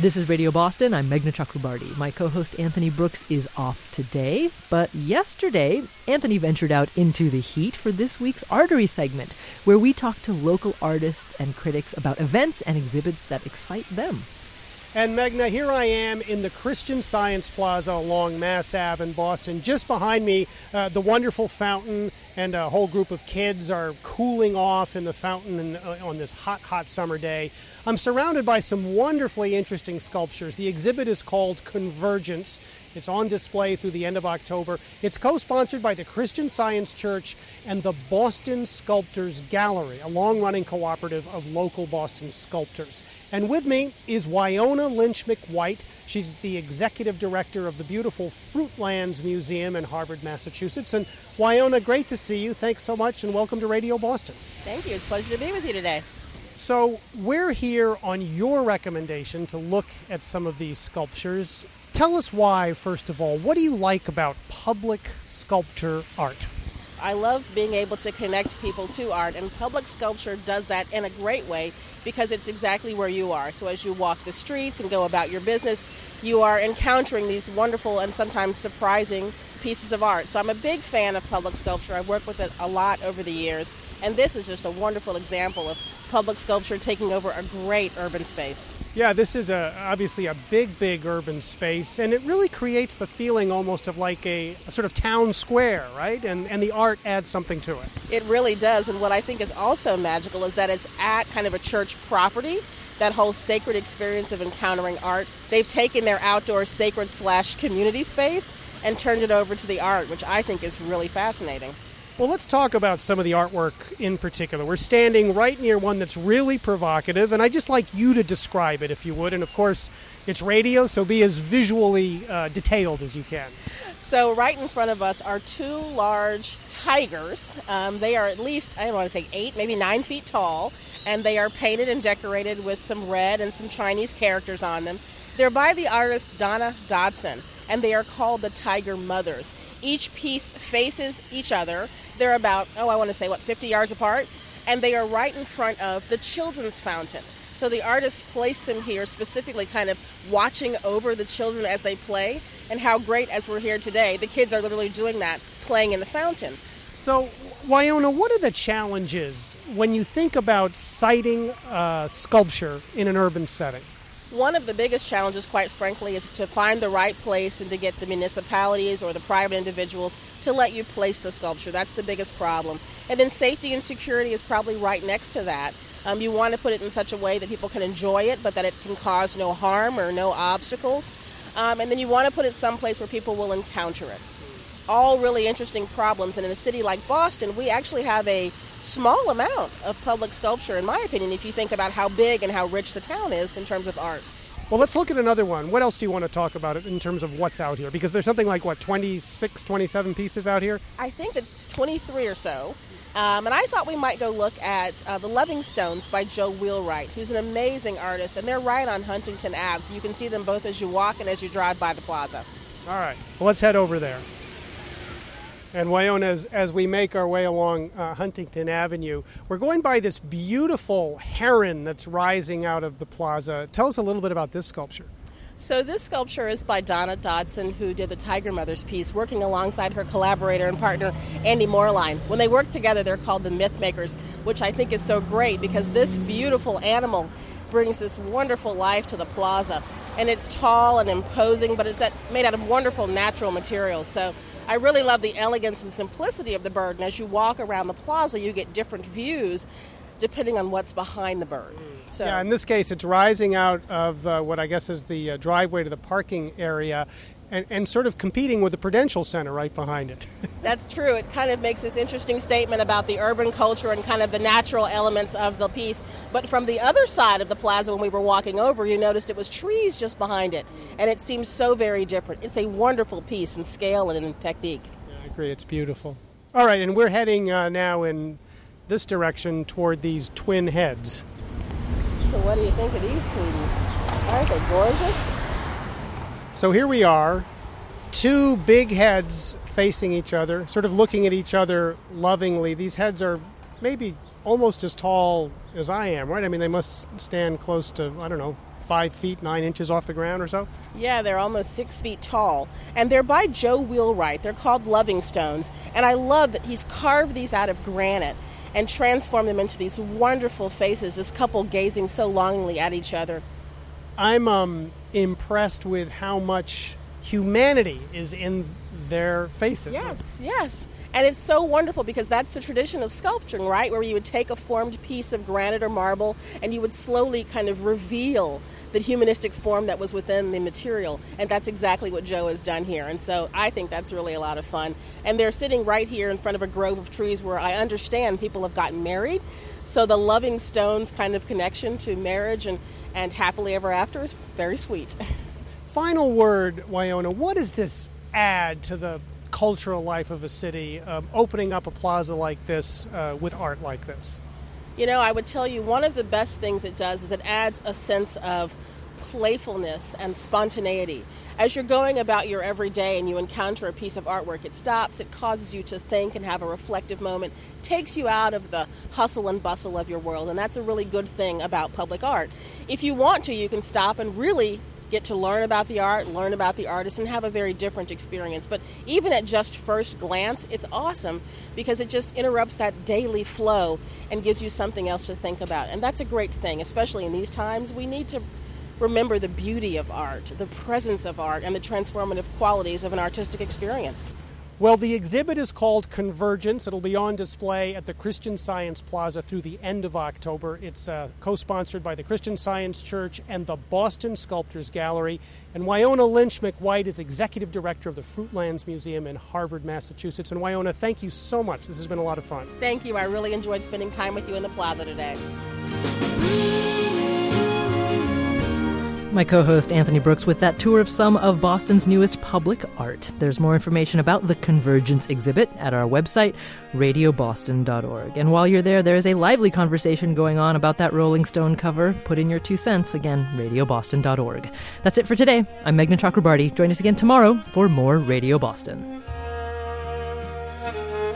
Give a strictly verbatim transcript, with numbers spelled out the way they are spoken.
This is Radio Boston. I'm Meghna Chakrabarti. My co-host Anthony Brooks is off today, but yesterday, Anthony ventured out into the heat for this week's Artery segment, where we talk to local artists and critics about events and exhibits that excite them. And Meghna, here I am in the Christian Science Plaza along Mass Ave in Boston. Just behind me, uh, the wonderful fountain, and a whole group of kids are cooling off in the fountain in, uh, on this hot, hot summer day. I'm surrounded by some wonderfully interesting sculptures. The exhibit is called Convergence. It's on display through the end of October. It's co-sponsored by the Christian Science Church and the Boston Sculptors Gallery, a long-running cooperative of local Boston sculptors. And with me is Wyona Lynch McWhite. She's the executive director of the beautiful Fruitlands Museum in Harvard, Massachusetts. And Wyona, great to see you. Thanks so much, and welcome to Radio Boston. Thank you. It's a pleasure to be with you today. So we're here on your recommendation to look at some of these sculptures. Tell us why, first of all. What do you like about public sculpture art? I love being able to connect people to art, and public sculpture does that in a great way because it's exactly where you are. So as you walk the streets and go about your business, you are encountering these wonderful and sometimes surprising pieces of art. So I'm a big fan of public sculpture. I've worked with it a lot over the years, and this is just a wonderful example of public sculpture taking over a great urban space. Yeah, this is a, obviously a big, big urban space, and it really creates the feeling almost of like a, a sort of town square, right? And, and the art adds something to it. It really does, and what I think is also magical is that it's at kind of a church property, that whole sacred experience of encountering art. They've taken their outdoor sacred slash community space and turned it over to the art, which I think is really fascinating. Well, let's talk about some of the artwork in particular. We're standing right near one that's really provocative, and I'd just like you to describe it, if you would. And, of course, it's radio, so be as visually uh, detailed as you can. So right in front of us are two large tigers. Um, they are at least, I don't want to say eight, maybe nine feet tall, and they are painted and decorated with some red and some Chinese characters on them. They're by the artist Donna Dodson, and they are called the Tiger Mothers. Each piece faces each other. They're about, oh, I want to say, what, fifty yards apart? And they are right in front of the children's fountain. So the artist placed them here specifically kind of watching over the children as they play, and how great, as we're here today, the kids are literally doing that, playing in the fountain. So, Wyona, what are the challenges when you think about siting uh, sculpture in an urban setting? One of the biggest challenges, quite frankly, is to find the right place and to get the municipalities or the private individuals to let you place the sculpture. That's the biggest problem. And then safety and security is probably right next to that. Um, you want to put it in such a way that people can enjoy it, but that it can cause no harm or no obstacles. Um, and then you want to put it someplace where people will encounter it. All really interesting problems. And in a city like Boston, we actually have a small amount of public sculpture, in my opinion, if you think about how big and how rich the town is in terms of art. Well, let's look at another one. What else do you want to talk about in terms of what's out here? Because there's something like, what, twenty-six, twenty-seven pieces out here? I think it's twenty-three or so. Um, and I thought we might go look at uh, the Loving Stones by Joe Wheelwright, who's an amazing artist, and they're right on Huntington Avenue, so you can see them both as you walk and as you drive by the plaza. All right. Well, let's head over there. And Wyona, as, as we make our way along uh, Huntington Avenue, we're going by this beautiful heron that's rising out of the plaza. Tell us a little bit about this sculpture. So this sculpture is by Donna Dodson, who did the Tiger Mothers piece, working alongside her collaborator and partner, Andy Moreline. When they work together, they're called the Myth Makers, which I think is so great because this beautiful animal brings this wonderful life to the plaza. And it's tall and imposing, but it's made out of wonderful natural materials. So I really love the elegance and simplicity of the bird, and as you walk around the plaza, you get different views depending on what's behind the bird. So, yeah, in this case, it's rising out of uh, what I guess is the uh, driveway to the parking area and, and sort of competing with the Prudential Center right behind it. That's true. It kind of makes this interesting statement about the urban culture and kind of the natural elements of the piece. But from the other side of the plaza, when we were walking over, you noticed it was trees just behind it. And it seems so very different. It's a wonderful piece in scale and in technique. Yeah, I agree. It's beautiful. All right, and we're heading uh, now in this direction toward these twin heads. So what do you think of these sweeties? Aren't they gorgeous? So here we are, two big heads facing each other, sort of looking at each other lovingly. These heads are maybe almost as tall as I am, right? I mean, they must stand close to, I don't know, five feet, nine inches off the ground or so? Yeah, they're almost six feet tall. And they're by Joe Wheelwright. They're called Loving Stones. And I love that he's carved these out of granite and transformed them into these wonderful faces, this couple gazing so longingly at each other. I'm um, impressed with how much humanity is in their faces. Yes, yes. And it's so wonderful because that's the tradition of sculpturing, right? Where you would take a formed piece of granite or marble and you would slowly kind of reveal the humanistic form that was within the material. And that's exactly what Joe has done here. And so I think that's really a lot of fun. And they're sitting right here in front of a grove of trees where I understand people have gotten married. So the Loving Stones kind of connection to marriage and, and happily ever after is very sweet. Final word, Wynonna, what does this add to the cultural life of a city, um, opening up a plaza like this uh, with art like this? You know, I would tell you one of the best things it does is it adds a sense of playfulness and spontaneity. As you're going about your everyday and you encounter a piece of artwork, it stops, it causes you to think and have a reflective moment, takes you out of the hustle and bustle of your world, and that's a really good thing about public art. If you want to, you can stop and really get to learn about the art, learn about the artist, and have a very different experience. But even at just first glance, it's awesome because it just interrupts that daily flow and gives you something else to think about. And that's a great thing, especially in these times. We need to remember the beauty of art, the presence of art, and the transformative qualities of an artistic experience. Well, the exhibit is called Convergence. It'll be on display at the Christian Science Plaza through the end of October. It's uh, co-sponsored by the Christian Science Church and the Boston Sculptors Gallery. And Wynonna Lynch McWhite is Executive Director of the Fruitlands Museum in Harvard, Massachusetts. And Wynonna, thank you so much. This has been a lot of fun. Thank you. I really enjoyed spending time with you in the plaza today. My co-host Anthony Brooks with that tour of some of Boston's newest public art. There's more information about the Convergence exhibit at our website, radio boston dot org. And while you're there, there's a lively conversation going on about that Rolling Stone cover. Put in your two cents. Again, radio boston dot org. That's it for today. I'm Meghna Chakrabarty. Join us again tomorrow for more Radio Boston.